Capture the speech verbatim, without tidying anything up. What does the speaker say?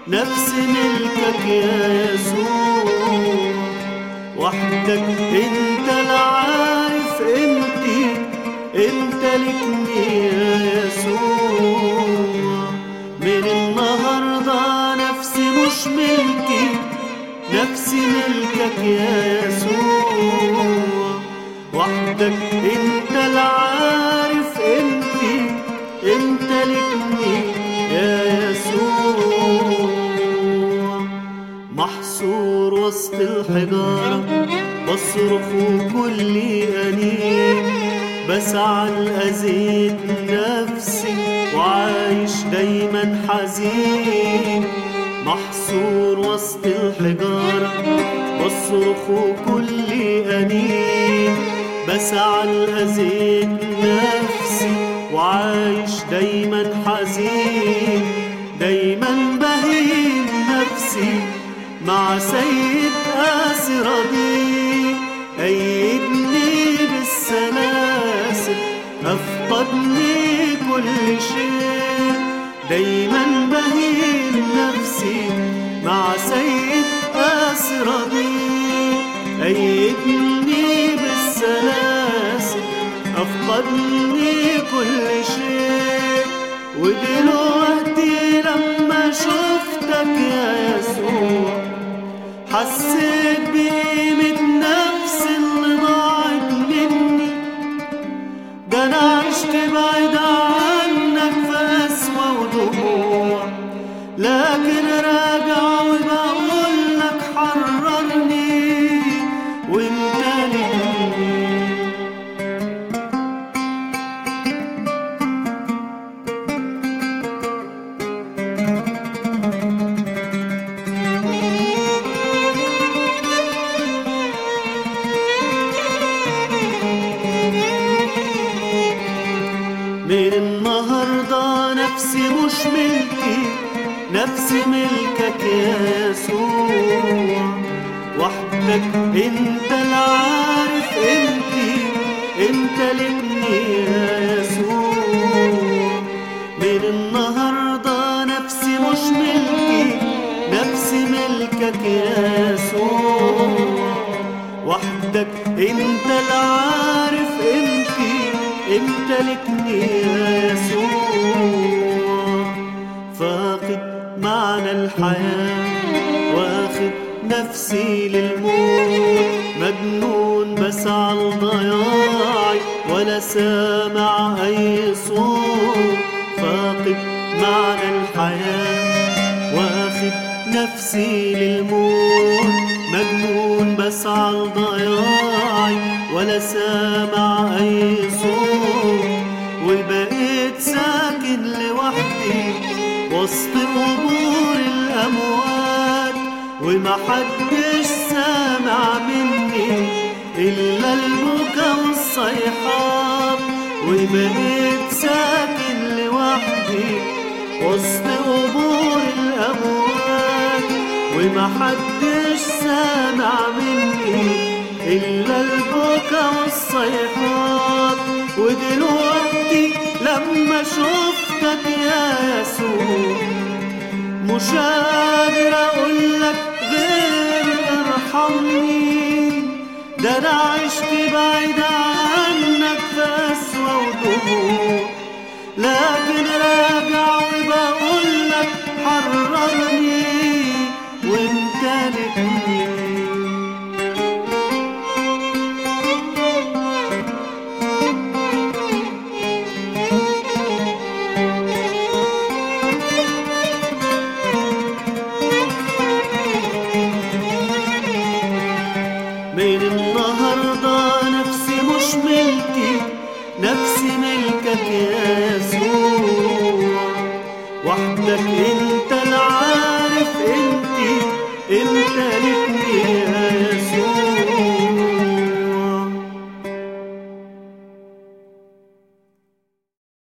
نفسي ملكك يا يسوع، وحدك انت العارف قيمتي، انت لكني يا يسوع. من النهارده نفسي مش ملكي، نفسي ملكك يا يسوع، وحدك انت العارف قيمتي، انت لكني يا يسوع. محصور وسط الحجارة بصرخ وكلي أنين، بسعى لأزيد نفسي وعايش دايما حزين. محصور وسط الحجارة بصرخ وكلي أنين، بسعى لأزيد نفسي وعايش دايما حزين. دايما بهين نفسي مع سيد قاسي رضي، أيدني بالسلاسل أفقدني كل شيء. دايما بهين نفسي مع سيد قاسي رضي، أيدني بالسلاسل أفقدني كل شيء. ودلوقتي لما شفتك يا يسوع حسيت بقيمة نفسي اللي ضاعت مني، ده أنا عشت بعيد عنك في قسوة ودموع، لكن راجع وبقولك حررني وامتلكني. من النهارده نفسي مش ملكي، نفسي ملكك يا يسوع، وحدك انت العارف قيمتي، انت لكني يا يسوع. من النهارده نفسي مش ملكي، نفسي ملكك يا يسوع، وحدك انت العارف قيمتي، انت لكني يا يسوع. فاقد معنى الحياة واخد نفسي للموت، مجنون بسعى لضياعي ولا سامع أي صوت. فاقد معنى الحياة واخد نفسي للموت، مجنون بسعى لضياعي ولا سامع أي صوت. وبقيت ساكن لوحدي وسط قبور الأموات، ومحدش سامع مني إلا البكا والصيحات. وبقيت ساكن لوحدي وسط قبور الأموات، ومحدش سامع مني إلا البكا والصيحات. ودلوقتي لما شفتك يا يسوع مش قادر أقولك غير ارحمني، ده أنا عشت بعيد عنك في قسوة ودموع، لكن راجع وبقولك حررني وامتلكني. من النهارده نفسي مش ملكي، نفسي ملكك يا يسوع، وحدك انت العارف قيمتي، انت لكني